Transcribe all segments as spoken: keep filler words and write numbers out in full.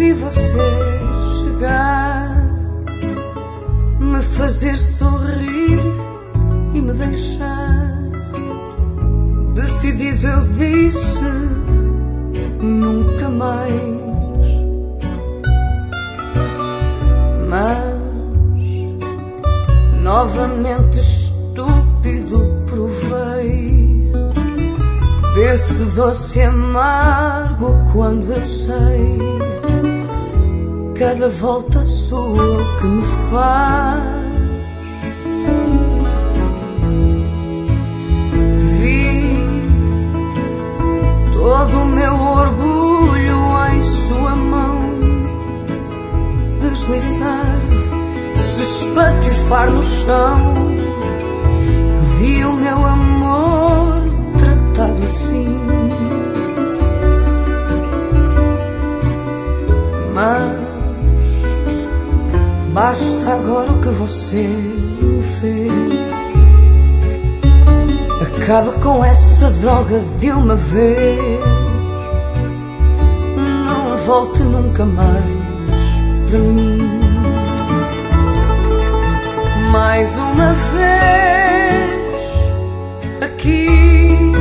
vi você chegar, me fazer sorrir e me deixar. Decidido eu disse nunca mais. Mas novamente estúpido provei desse doce amargo quando eu sei cada volta sua que me faz. Vi todo o meu orgulho em sua mão deslizar, se espatifar no chão. Vi o meu amor tratado assim, mas basta agora o que você me fez. Acaba com essa droga de uma vez. Não volte nunca mais para mim. Mais uma vez aqui,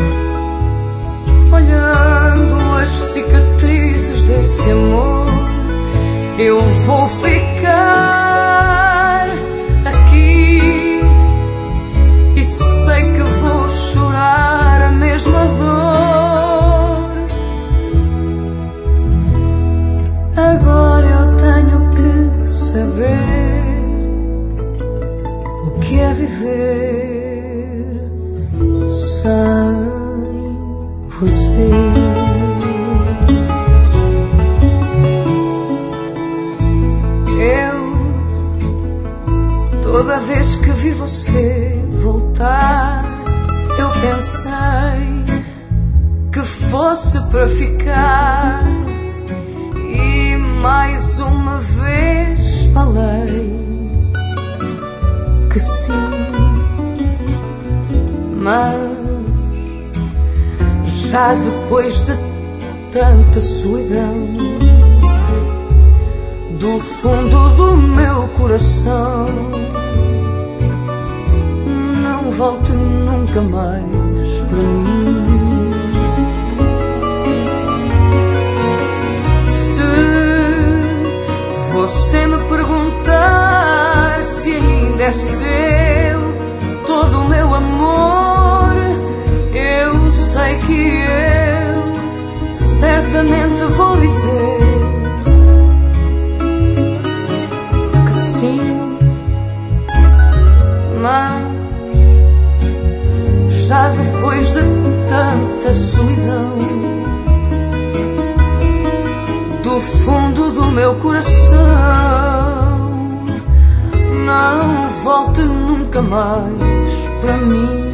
olhando as cicatrizes desse amor, eu vou ficar aqui e sei que vou chorar a mesma dor. Agora eu tenho que saber o que é viver sem você. Toda vez que vi você voltar, eu pensei que fosse para ficar. E mais uma vez falei que sim. Mas já depois de tanta solidão, do fundo do meu coração, não volte nunca mais para mim. Se você me perguntar se ainda é seu todo o meu amor, eu sei que eu certamente vou dizer que sim. Mas já depois de tanta solidão, do fundo do meu coração, não volte nunca mais para mim.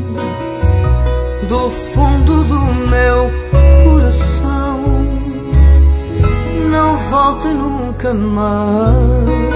Do fundo do meu coração, não volte nunca mais.